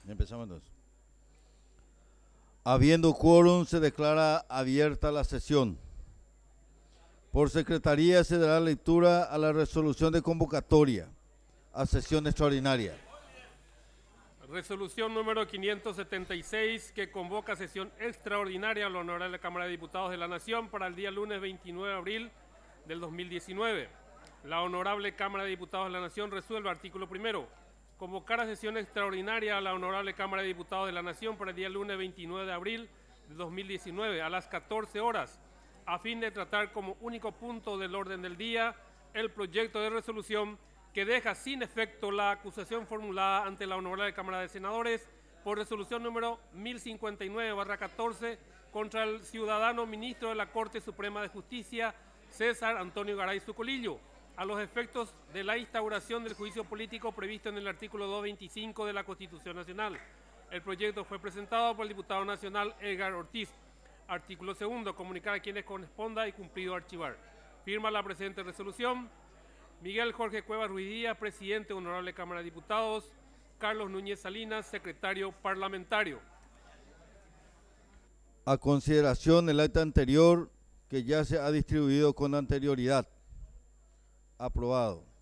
Empezamos entonces. Habiendo quórum, se declara abierta la sesión. Por secretaría se dará lectura a la resolución de convocatoria a sesión extraordinaria. Resolución número 576 que convoca sesión extraordinaria a la Honorable Cámara de Diputados de la Nación para el día lunes 29 de abril del 2019. La Honorable Cámara de Diputados de la Nación resuelve, artículo primero, convocar a sesión extraordinaria a la Honorable Cámara de Diputados de la Nación para el día lunes 29 de abril de 2019 a las 14 horas, a fin de tratar como único punto del orden del día el proyecto de resolución que deja sin efecto la acusación formulada ante la Honorable Cámara de Senadores por resolución número 1059/14 contra el ciudadano ministro de la Corte Suprema de Justicia, César Antonio Garay Zucolillo, a los efectos de la instauración del juicio político previsto en el artículo 225 de la Constitución Nacional. El proyecto fue presentado por el diputado nacional Edgar Ortiz. Artículo segundo, comunicar a quienes corresponda y cumplido archivar. Firma la presente resolución Miguel Jorge Cuevas Ruiz Díaz, presidente, Honorable Cámara de Diputados. Carlos Núñez Salinas, secretario parlamentario. A consideración el acta anterior que ya se ha distribuido con anterioridad. Aprobado.